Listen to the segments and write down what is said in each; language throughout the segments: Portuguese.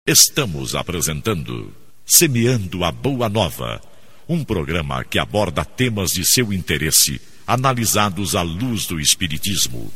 Estamos apresentando Semeando a Boa Nova, um programa que aborda temas de seu interesse, analisados à luz do Espiritismo.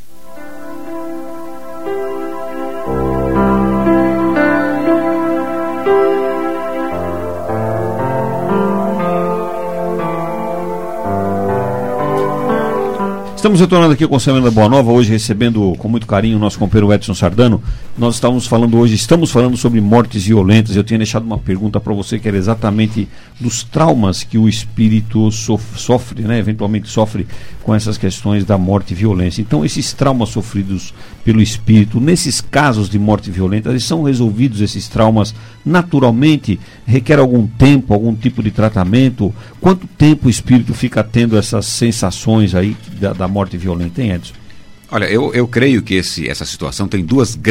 Estamos retornando aqui com o Semeando a Boa Nova, hoje recebendo com muito carinho o nosso companheiro Edson Sardano. Nós estamos falando sobre mortes violentas. Eu tinha deixado uma pergunta para você que era exatamente dos traumas que o espírito sofre, né? Eventualmente sofre com essas questões da morte e violência. Então, esses traumas sofridos pelo espírito, nesses casos de morte violenta, eles são resolvidos, esses traumas, naturalmente? Requer algum tempo, algum tipo de tratamento? Quanto tempo o espírito fica tendo essas sensações aí da morte violenta, hein, Edson? Olha, eu creio que essa situação tem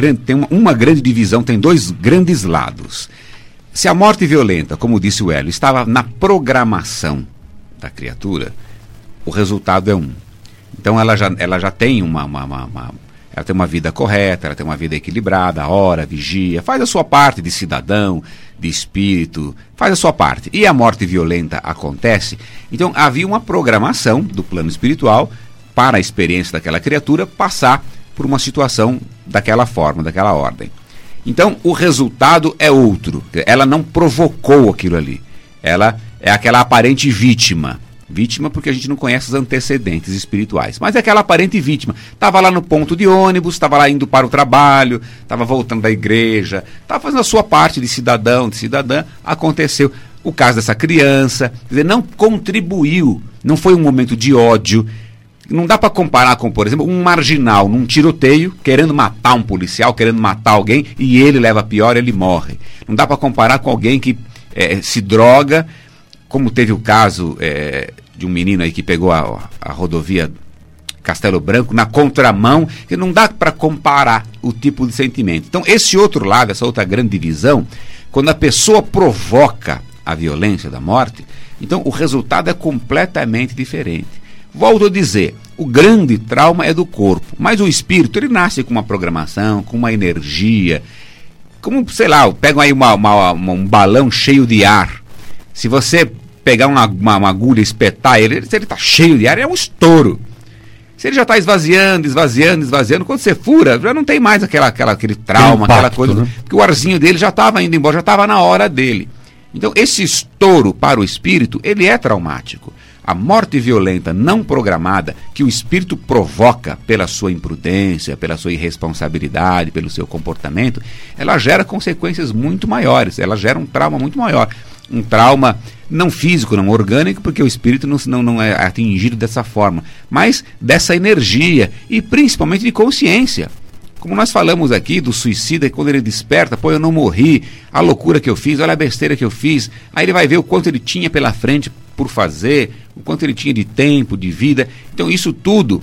uma grande divisão, tem dois grandes lados. Se a morte violenta, como disse o Hélio, estava na programação da criatura, o resultado é um. Então ela já tem ela tem uma vida correta, ela tem uma vida equilibrada, ora, vigia, faz a sua parte de cidadão, de espírito, faz a sua parte. E a morte violenta acontece, então havia uma programação do plano espiritual para a experiência daquela criatura passar por uma situação daquela forma, daquela ordem. Então o resultado é outro, ela não provocou aquilo ali, ela é aquela aparente vítima porque a gente não conhece os antecedentes espirituais, mas é aquela aparente vítima, estava lá no ponto de ônibus, estava lá indo para o trabalho, estava voltando da igreja, estava fazendo a sua parte de cidadão, de cidadã, aconteceu o caso dessa criança, quer dizer, não contribuiu, não foi um momento de ódio. Não dá para comparar com, por exemplo, um marginal num tiroteio, querendo matar um policial, querendo matar alguém, e ele leva pior, ele morre. Não dá para comparar com alguém que se droga, como teve o caso de um menino aí que pegou a rodovia Castelo Branco na contramão, que não dá para comparar o tipo de sentimento. Então, esse outro lado, essa outra grande divisão, quando a pessoa provoca a violência da morte, então o resultado é completamente diferente. Volto a dizer, o grande trauma é do corpo, mas o espírito, ele nasce com uma programação, com uma energia, como, sei lá, pegam aí um balão cheio de ar. Se você pegar uma agulha e espetar ele, se ele está cheio de ar, é um estouro. Se ele já está esvaziando, quando você fura, já não tem mais aquele trauma, impacto, aquela coisa, né? Porque o arzinho dele já estava indo embora, já estava na hora dele. Então, esse estouro para o espírito, ele é traumático. A morte violenta não programada, que o espírito provoca pela sua imprudência, pela sua irresponsabilidade, pelo seu comportamento, ela gera consequências muito maiores, ela gera um trauma muito maior. Um trauma não físico, não orgânico, porque o espírito não é atingido dessa forma, mas dessa energia e principalmente de consciência. Como nós falamos aqui do suicida, quando ele desperta, pô, eu não morri, a loucura que eu fiz, olha a besteira que eu fiz, aí ele vai ver o quanto ele tinha pela frente por fazer, o quanto ele tinha de tempo, de vida. Então isso tudo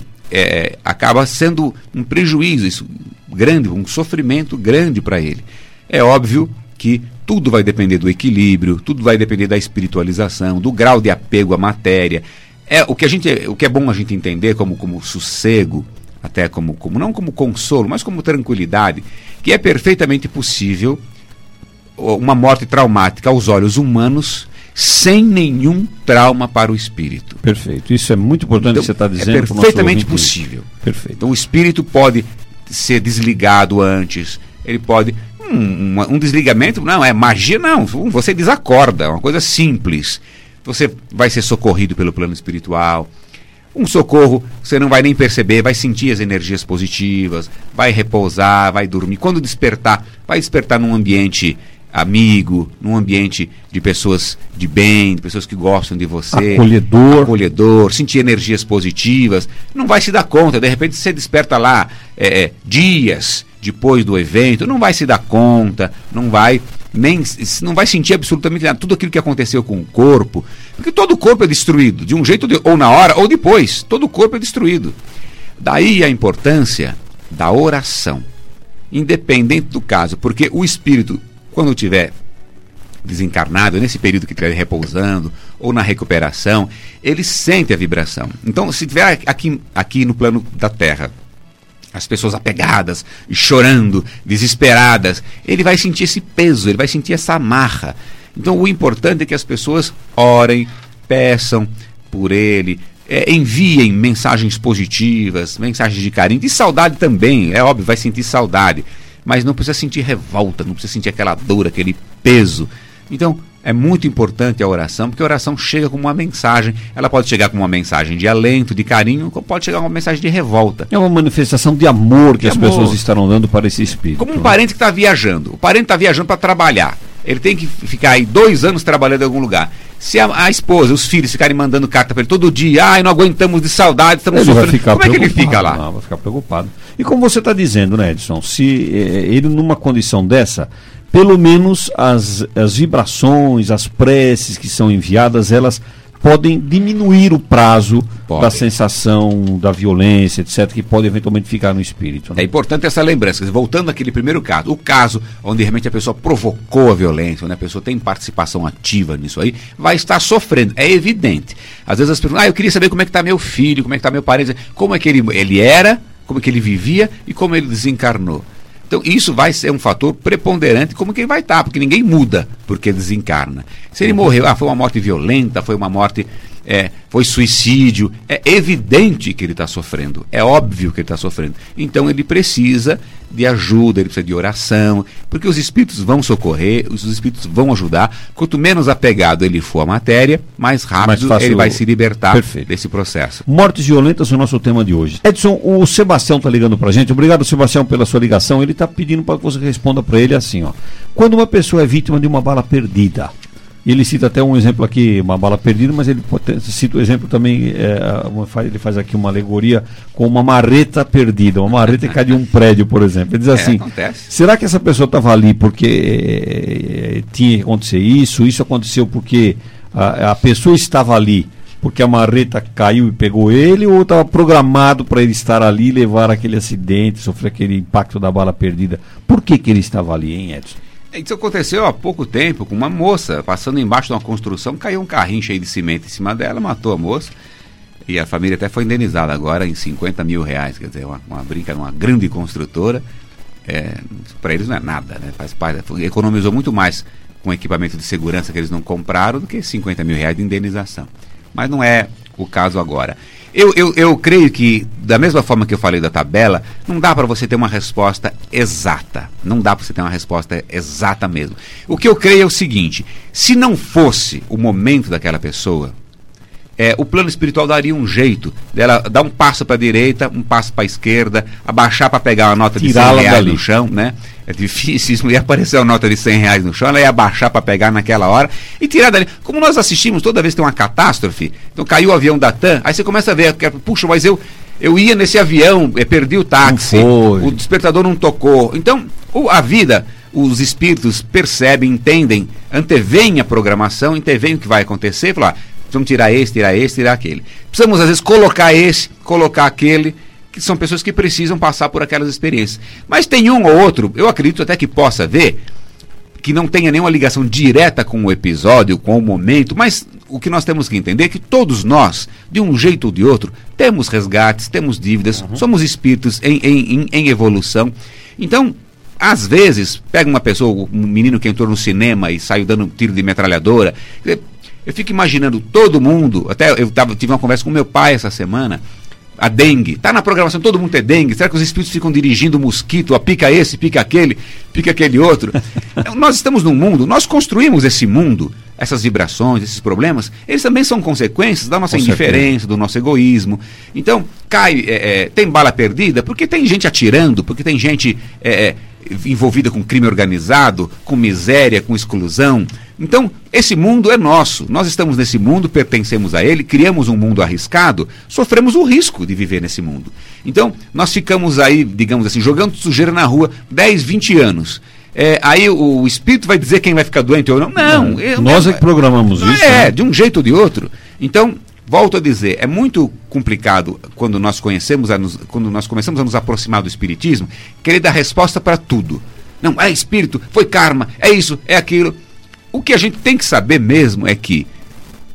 acaba sendo um prejuízo, isso grande, um sofrimento grande para ele. É óbvio que tudo vai depender do equilíbrio, tudo vai depender da espiritualização, do grau de apego à matéria. O que é bom a gente entender como sossego, até não como consolo, mas como tranquilidade, que é perfeitamente possível uma morte traumática aos olhos humanos sem nenhum trauma para o espírito. Perfeito, isso é muito importante, então, que você está dizendo. É perfeitamente possível. Perfeito. Então o espírito pode ser desligado antes, ele pode... Um desligamento não é magia, não, você desacorda, é uma coisa simples. Você vai ser socorrido pelo plano espiritual. Um socorro, você não vai nem perceber, vai sentir as energias positivas, vai repousar, vai dormir. Quando despertar, vai despertar num ambiente amigo, num ambiente de pessoas de bem, de pessoas que gostam de você. Acolhedor, sentir energias positivas. Não vai se dar conta, de repente você desperta lá dias depois do evento, não vai se dar conta, não vai sentir absolutamente nada, tudo aquilo que aconteceu com o corpo, porque todo o corpo é destruído, de um jeito ou na hora ou depois, todo o corpo é destruído. Daí a importância da oração, independente do caso, porque o espírito, quando estiver desencarnado, nesse período que estiver repousando ou na recuperação, ele sente a vibração. Então, se estiver aqui no plano da Terra, as pessoas apegadas, chorando, desesperadas, ele vai sentir esse peso, ele vai sentir essa amarra. Então o importante é que as pessoas orem, peçam por ele, enviem mensagens positivas, mensagens de carinho, de saudade também, é óbvio, vai sentir saudade, mas não precisa sentir revolta, não precisa sentir aquela dor, aquele peso. Então é muito importante a oração, porque a oração chega como uma mensagem. Ela pode chegar como uma mensagem de alento, de carinho, como pode chegar como uma mensagem de revolta. É uma manifestação de amor que as pessoas estarão dando para esse espírito. Como um parente que está viajando. O parente está viajando para trabalhar. Ele tem que ficar aí 2 anos trabalhando em algum lugar. Se a esposa, os filhos ficarem mandando carta para ele todo dia, não aguentamos de saudade, estamos sofrendo. Como é que ele fica lá? Não, vai ficar preocupado. E como você está dizendo, né, Edson, se ele numa condição dessa, pelo menos as vibrações, as preces que são enviadas, elas podem diminuir o prazo da sensação da violência, etc., que pode eventualmente ficar no espírito. Né? É importante essa lembrança. Voltando àquele primeiro caso, o caso onde realmente a pessoa provocou a violência, onde a pessoa tem participação ativa nisso aí, vai estar sofrendo, é evidente. Às vezes as pessoas, eu queria saber como é que está meu filho, como é que está meu parente, como é que ele era, como é que ele vivia e como ele desencarnou. Então isso vai ser um fator preponderante como que ele vai estar, porque ninguém muda porque desencarna. Se ele morreu, foi uma morte violenta, foi uma morte, foi suicídio, é evidente que ele está sofrendo, é óbvio que ele está sofrendo. Então ele precisa de ajuda, ele precisa de oração, porque os espíritos vão socorrer, os espíritos vão ajudar. Quanto menos apegado ele for à matéria, mais rápido ele vai se libertar desse processo. Mortes violentas é o nosso tema de hoje. Edson, o Sebastião está ligando para a gente. Obrigado, Sebastião, pela sua ligação. Ele está pedindo para que você responda para ele assim, quando uma pessoa é vítima de uma bala perdida, ele cita até um exemplo aqui, uma bala perdida, mas ele cita o exemplo também, ele faz aqui uma alegoria com uma marreta perdida, uma marreta que cai de um prédio, por exemplo. Ele diz assim, será que essa pessoa estava ali porque tinha que acontecer isso? Isso aconteceu porque a pessoa estava ali porque a marreta caiu e pegou ele, ou estava programado para ele estar ali, levar aquele acidente, sofrer aquele impacto da bala perdida? Por que ele estava ali, hein, Edson? Isso aconteceu há pouco tempo com uma moça, passando embaixo de uma construção, caiu um carrinho cheio de cimento em cima dela, matou a moça, e a família até foi indenizada agora em R$50 mil, quer dizer, uma brinca numa grande construtora, para eles não é nada, né? Faz parte, economizou muito mais com equipamento de segurança que eles não compraram do que R$50 mil de indenização. Mas não é o caso agora. Eu creio que, da mesma forma que eu falei da tabela, não dá para você ter uma resposta exata. Não dá para você ter uma resposta exata mesmo. O que eu creio é o seguinte: se não fosse o momento daquela pessoa, o plano espiritual daria um jeito dela dar um passo para a direita, um passo para a esquerda, abaixar para pegar uma nota de R$100 no chão, né? É difícil, ia aparecer uma nota de R$100 no chão, ela ia abaixar para pegar naquela hora e tirar dali. Como nós assistimos toda vez que tem uma catástrofe, então caiu o avião da TAM, aí você começa a ver, puxa, mas eu ia nesse avião, perdi o táxi, o despertador não tocou. Então, a vida, os espíritos percebem, entendem, anteveem a programação, anteveem o que vai acontecer, falar, vamos tirar esse, tirar aquele. Precisamos, às vezes, colocar esse, colocar aquele, que são pessoas que precisam passar por aquelas experiências. Mas tem um ou outro, eu acredito até que possa ver, que não tenha nenhuma ligação direta com o episódio, com o momento, mas o que nós temos que entender é que todos nós, de um jeito ou de outro, temos resgates, temos dívidas, somos espíritos em evolução. Então, às vezes, pega uma pessoa, um menino que entrou no cinema e saiu dando um tiro de metralhadora. Eu fico imaginando todo mundo, até tive uma conversa com meu pai essa semana, a dengue, está na programação, todo mundo tem dengue, será que os espíritos ficam dirigindo o mosquito, pica esse, pica aquele outro? Nós estamos num mundo, nós construímos esse mundo, essas vibrações, esses problemas, eles também são consequências da nossa indiferença, do nosso egoísmo. Então, tem bala perdida, porque tem gente atirando, porque tem gente envolvida com crime organizado, com miséria, com exclusão. Então, esse mundo é nosso, nós estamos nesse mundo, pertencemos a ele, criamos um mundo arriscado, sofremos o risco de viver nesse mundo. Então, nós ficamos aí, digamos assim, jogando sujeira na rua 10, 20 anos. Aí o espírito vai dizer quem vai ficar doente ou não? Não. Nós é que programamos isso. Né? De um jeito ou de outro. Então, volto a dizer, é muito complicado quando nós começamos a nos aproximar do espiritismo, querer dar resposta para tudo. Não, é espírito, foi karma, é isso, é aquilo. O que a gente tem que saber mesmo é que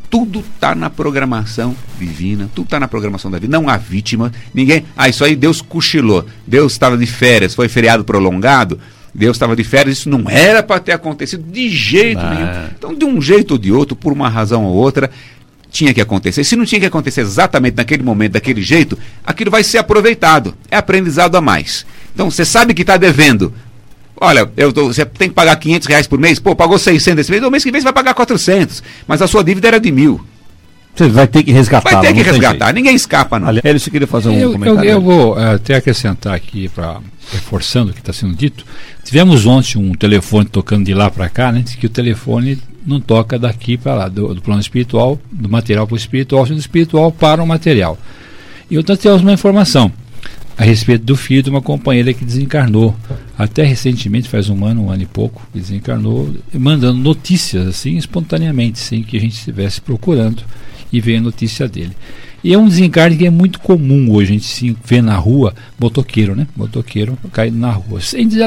Tudo está na programação divina, tudo está na programação da vida. Não há vítima, ninguém. Isso aí Deus cochilou, Deus estava de férias, foi feriado prolongado, Deus estava de férias, isso não era para ter acontecido de jeito nenhum. Então, de um jeito ou de outro, por uma razão ou outra, tinha que acontecer. Se não tinha que acontecer exatamente naquele momento, daquele jeito, aquilo vai ser aproveitado. É aprendizado a mais. Então, você sabe que está devendo. Olha, você tem que pagar R$500 por mês, pagou 600 esse mês, o mês que vem você vai pagar 400, mas a sua dívida era de 1.000. Você vai ter que resgatar. Vai ter que resgatar, ninguém escapa, não. Aliás, você queria fazer um comentário? Eu vou até acrescentar aqui, reforçando o que está sendo dito. Tivemos ontem um telefone tocando de lá para cá, né? Que o telefone não toca daqui para lá, do plano espiritual, do material para o espiritual, do espiritual para o material. E nós temos uma informação a respeito do filho de uma companheira que desencarnou até recentemente, faz um ano e pouco, que desencarnou, mandando notícias assim espontaneamente, sem que a gente estivesse procurando, e veio a notícia dele. E é um desencarne que é muito comum hoje, a gente se vê na rua, motoqueiro, né? Motoqueiro caído na rua.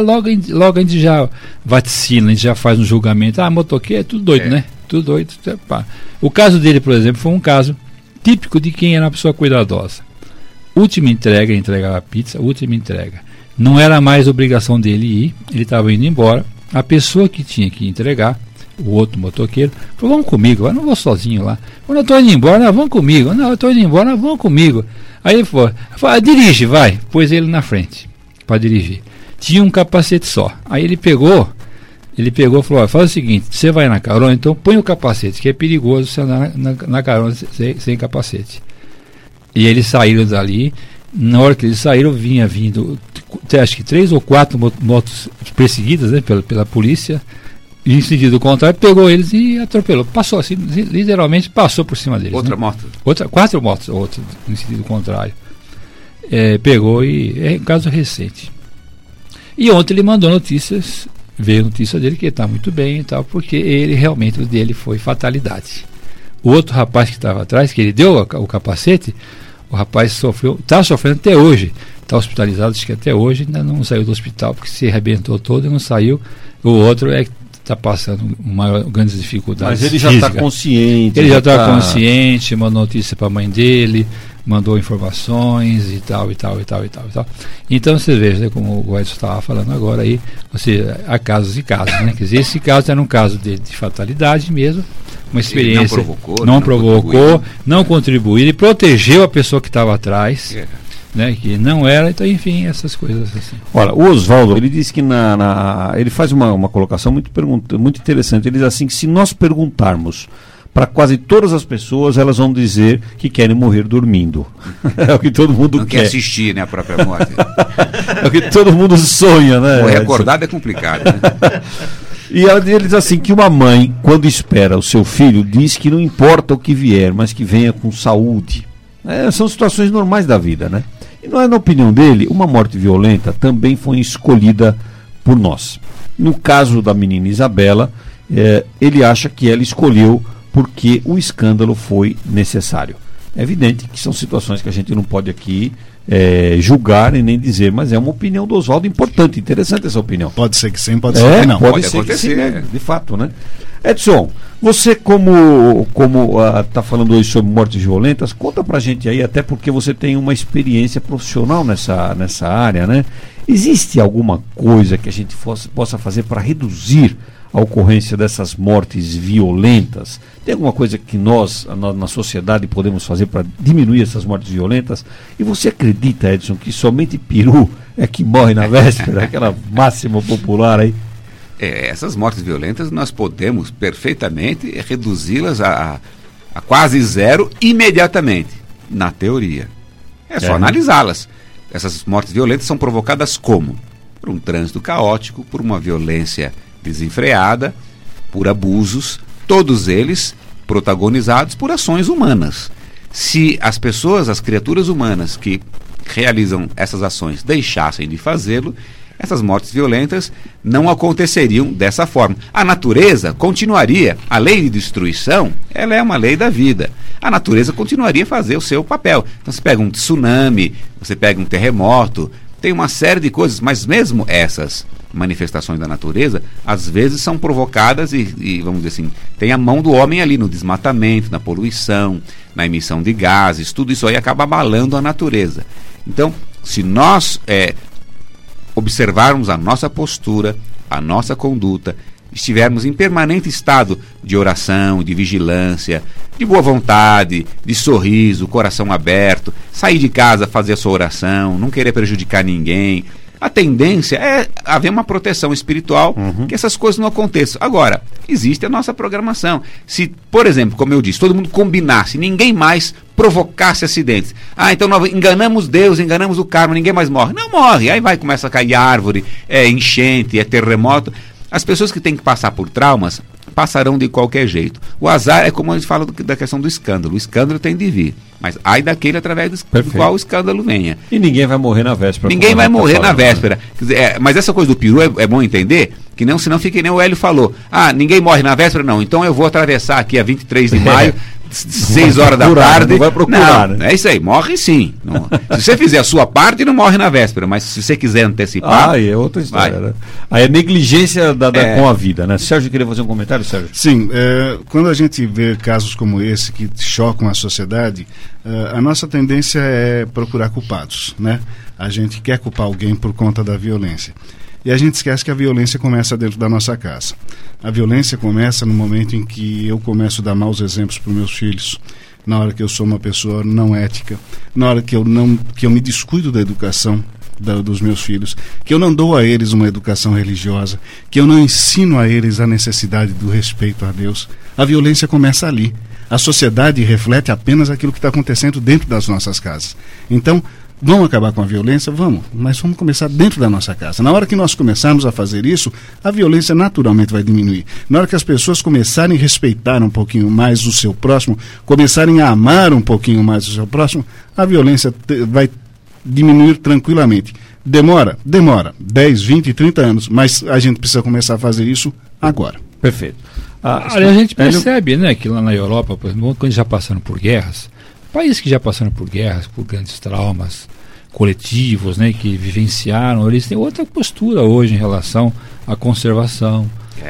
Logo a gente já vaticina, a gente já faz um julgamento. Motoqueiro é tudo doido, né? Tudo doido. Pá. O caso dele, por exemplo, foi um caso típico de quem era uma pessoa cuidadosa. Última entrega, entregava a pizza, última entrega. Não era mais obrigação dele ir, ele estava indo embora. A pessoa que tinha que entregar, o outro motoqueiro, falou: vamos comigo, eu não vou sozinho lá. Quando eu estou indo embora, vamos comigo. Não, eu estou indo embora, vamos comigo. Aí ele falou: dirige, vai. Pôs ele na frente para dirigir. Tinha um capacete só. Aí ele pegou e falou: faz o seguinte, você vai na carona, então põe o capacete, que é perigoso você andar na carona sem capacete. E eles saíram dali. Na hora que eles saíram, vinha vindo, acho que 3 ou 4 motos perseguidas, né, pela polícia. E em sentido contrário, pegou eles e atropelou. Passou assim, literalmente passou por cima deles. Outra, né? Moto? 4 motos, outra, em sentido contrário. Pegou e é um caso recente. E ontem ele mandou notícias, veio notícia dele que ele está muito bem e tal, porque ele realmente, o dele foi fatalidade. O outro rapaz que estava atrás, que ele deu o capacete, o rapaz está sofrendo até hoje, está hospitalizado, acho que até hoje ainda não saiu do hospital, porque se arrebentou todo e não saiu. O outro está passando grandes dificuldades. Mas ele já está consciente. Ele já está consciente, mandou notícia para a mãe dele, mandou informações e tal. Então você veja, né, como o Edson estava falando agora aí, ou seja, há casos e casos, né? Quer dizer, esse caso era um caso de fatalidade mesmo, uma experiência. Não provocou, não contribuiu, ele protegeu a pessoa que estava atrás. Né, que não era, então enfim, essas coisas assim. Olha, o Oswaldo, ele diz que ele faz uma colocação muito interessante. Ele diz assim, que se nós perguntarmos para quase todas as pessoas, elas vão dizer que querem morrer dormindo. É o que todo mundo não quer assistir, né, a própria morte. É o que todo mundo sonha, né? Morrer acordado é complicado, né? E ele diz assim, que uma mãe, quando espera o seu filho, diz que não importa o que vier, mas que venha com saúde. São situações normais da vida, né? E não é, na opinião dele, uma morte violenta também foi escolhida por nós. No caso da menina Isabela, ele acha que ela escolheu porque o escândalo foi necessário. É evidente que são situações que a gente não pode aqui julgar e nem dizer, mas é uma opinião do Oswaldo importante, interessante essa opinião. Pode ser que sim, pode ser que não. Pode ser acontecer, que sim, né? De fato, né? Edson, você como está falando hoje sobre mortes violentas, conta pra gente aí, até porque você tem uma experiência profissional nessa área, né? Existe alguma coisa que a gente possa fazer para reduzir a ocorrência dessas mortes violentas? Tem alguma coisa que nós, na sociedade, podemos fazer para diminuir essas mortes violentas? E você acredita, Edson, que somente peru é que morre na véspera, aquela máxima popular aí? Essas mortes violentas nós podemos perfeitamente reduzi-las a quase zero imediatamente, na teoria. É só analisá-las. Essas mortes violentas são provocadas como? Por um trânsito caótico, por uma violência desenfreada, por abusos, todos eles protagonizados por ações humanas. Se as pessoas, as criaturas humanas que realizam essas ações deixassem de fazê-lo, essas mortes violentas não aconteceriam dessa forma. A natureza continuaria, a lei de destruição, ela é uma lei da vida. A natureza continuaria a fazer o seu papel. Então você pega um tsunami, você pega um terremoto, tem uma série de coisas, mas mesmo essas manifestações da natureza, às vezes são provocadas e vamos dizer assim, tem a mão do homem ali no desmatamento, na poluição, na emissão de gases, tudo isso aí acaba abalando a natureza. Então, se nós observarmos a nossa postura, a nossa conduta, estivermos em permanente estado de oração, de vigilância, de boa vontade, de sorriso, coração aberto, sair de casa, fazer a sua oração, não querer prejudicar ninguém, a tendência é haver uma proteção espiritual, que essas coisas não aconteçam. Agora, existe a nossa programação. Se, por exemplo, como eu disse, todo mundo combinasse, ninguém mais provocasse acidentes. Então nós enganamos Deus, enganamos o karma, ninguém mais morre. Não morre, aí começa a cair árvore, enchente, terremoto. As pessoas que têm que passar por traumas passarão de qualquer jeito. O azar é como a gente fala da questão do escândalo. O escândalo tem de vir, mas ai daquele através do qual o escândalo venha. E ninguém vai morrer na véspera. Ninguém vai morrer na véspera. Quer dizer, mas essa coisa do peru é bom entender, que não, senão fica que nem o Hélio falou. Ninguém morre na véspera, não. Então eu vou atravessar aqui a 23 de maio, 6 horas da tarde. Não vai procurar, não, né? É isso aí, morre sim. Não, se você fizer a sua parte, não morre na véspera, mas se você quiser antecipar... é outra história, né? Aí é negligência com a vida, né? Sérgio, queria fazer um comentário, Sérgio? Sim, quando a gente vê casos como esse que chocam a sociedade, a nossa tendência é procurar culpados, né? A gente quer culpar alguém por conta da violência. E a gente esquece que a violência começa dentro da nossa casa. A violência começa no momento em que eu começo a dar maus exemplos para os meus filhos, na hora que eu sou uma pessoa não ética, na hora que eu me descuido da educação dos meus filhos, que eu não dou a eles uma educação religiosa, que eu não ensino a eles a necessidade do respeito a Deus. A violência começa ali. A sociedade reflete apenas aquilo que está acontecendo dentro das nossas casas. Então, vamos acabar com a violência? Vamos, mas vamos começar dentro da nossa casa. Na hora que nós começarmos a fazer isso, a violência naturalmente vai diminuir. Na hora que as pessoas começarem a respeitar um pouquinho mais o seu próximo, começarem a amar um pouquinho mais o seu próximo, a violência vai diminuir tranquilamente. Demora 10, 20, 30 anos, mas a gente precisa começar a fazer isso agora. Perfeito. A gente percebe, né, que lá na Europa, por exemplo, quando já passaram por guerras, países que já passaram por guerras, por grandes traumas coletivos, né, que vivenciaram, eles têm outra postura hoje em relação à conservação,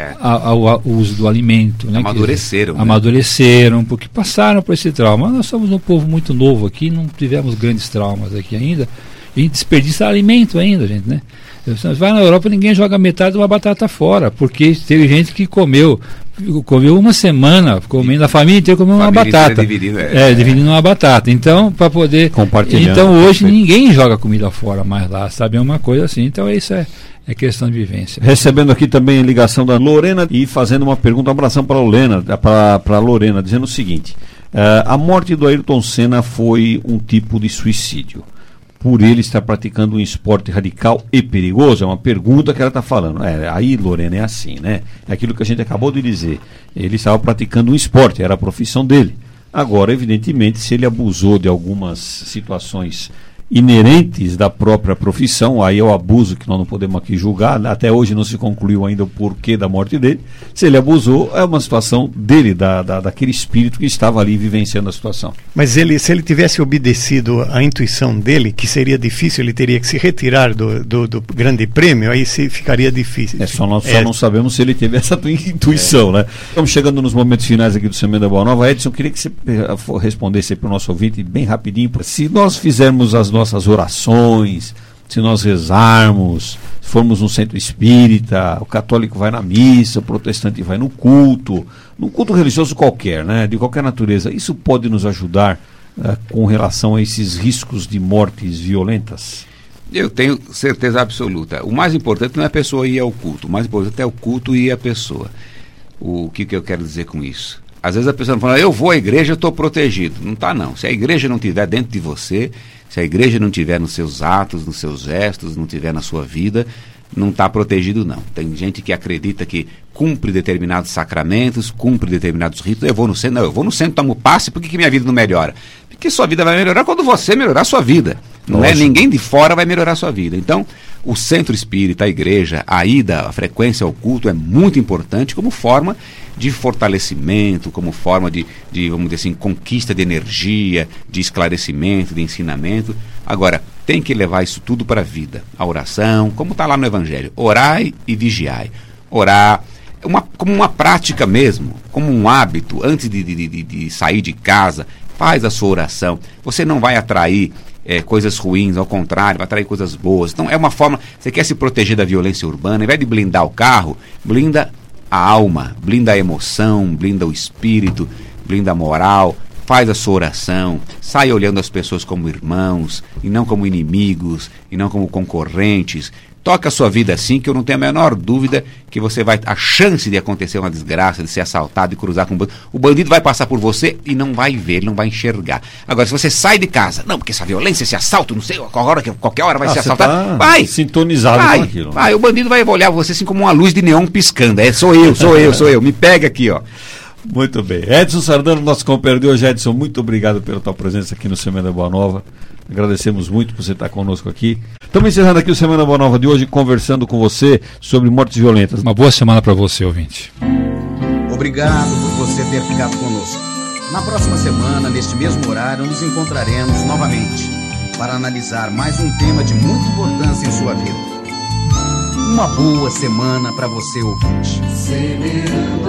ao uso do alimento. Né, amadureceram, porque passaram por esse trauma. Nós somos um povo muito novo aqui, não tivemos grandes traumas aqui ainda, e desperdiça alimento ainda, gente, né? Você vai na Europa, ninguém joga metade de uma batata fora, porque teve gente que comeu uma semana, comendo, a família inteira comeu uma batata. Dividindo uma batata. Então, para poder compartilhar. Então, hoje ninguém joga comida fora mais lá, sabe? É uma coisa assim. Então, isso é questão de vivência. Recebendo aqui também a ligação da Lorena e fazendo uma pergunta, um abração para a Lorena, dizendo o seguinte: a morte do Ayrton Senna foi um tipo de suicídio, por ele estar praticando um esporte radical e perigoso? É uma pergunta que ela está falando. Aí, Lorena, é assim, né? É aquilo que a gente acabou de dizer. Ele estava praticando um esporte, era a profissão dele. Agora, evidentemente, se ele abusou de algumas situações inerentes da própria profissão, aí é o abuso que nós não podemos aqui julgar. Até hoje não se concluiu ainda o porquê da morte dele. Se ele abusou, é uma situação dele, daquele espírito que estava ali vivenciando a situação. Mas se ele tivesse obedecido à intuição dele, que seria difícil, ele teria que se retirar do grande prêmio, aí ficaria difícil. Nós só não sabemos se ele teve essa intuição, né? Estamos chegando nos momentos finais aqui do Semana da Boa Nova. Edson, queria que você respondesse para o nosso ouvinte bem rapidinho. Se nós fizermos as nossas orações, se nós rezarmos, formos um centro espírita, o católico vai na missa, o protestante vai num culto religioso qualquer, né, de qualquer natureza, isso pode nos ajudar com relação a esses riscos de mortes violentas? Eu tenho certeza absoluta. O mais importante não é a pessoa ir ao culto, o mais importante é o culto e a pessoa. O que eu quero dizer com isso? Às vezes a pessoa fala, eu vou à igreja, eu estou protegido. Não está, não. Se a igreja não estiver dentro de você, se a igreja não estiver nos seus atos, nos seus gestos, não estiver na sua vida, não está protegido, não. Tem gente que acredita que cumpre determinados sacramentos, cumpre determinados ritos. Eu vou no centro, eu vou no centro, tomo passe, por que minha vida não melhora? Porque sua vida vai melhorar quando você melhorar a sua vida. Não é ninguém de fora vai melhorar a sua vida. Então, o centro espírita, a igreja, a ida, a frequência ao culto é muito importante como forma de fortalecimento, como forma de vamos dizer assim, conquista de energia, de esclarecimento, de ensinamento. Agora, tem que levar isso tudo para a vida. A oração, como está lá no Evangelho, orai e vigiai. Orar como uma prática mesmo, como um hábito, antes de sair de casa, faz a sua oração. Você não vai atrair coisas ruins, ao contrário, vai atrair coisas boas. Então é uma forma, você quer se proteger da violência urbana, ao invés de blindar o carro, blinda a alma, blinda a emoção, blinda o espírito, blinda a moral. Faz a sua oração, sai olhando as pessoas como irmãos, e não como inimigos, e não como concorrentes. Toca a sua vida assim, que eu não tenho a menor dúvida que você vai... A chance de acontecer uma desgraça, de ser assaltado, de cruzar com um bandido, o bandido vai passar por você e não vai ver, ele não vai enxergar. Agora, se você sai de casa, não, porque essa violência, esse assalto, não sei, qualquer hora vai ser assaltado, vai! Sintonizado com aquilo. Vai, o bandido vai olhar você assim como uma luz de neon piscando. Sou eu, me pega aqui, ó. Muito bem. Edson Sardano, nosso companheiro de hoje. Edson, muito obrigado pela tua presença aqui no Semana Boa Nova. Agradecemos muito por você estar conosco aqui. Estamos encerrando aqui o Semana Boa Nova de hoje, conversando com você sobre mortes violentas. Uma boa semana para você, ouvinte. Obrigado por você ter ficado conosco. Na próxima semana, neste mesmo horário, nos encontraremos novamente para analisar mais um tema de muita importância em sua vida. Uma boa semana para você, ouvinte.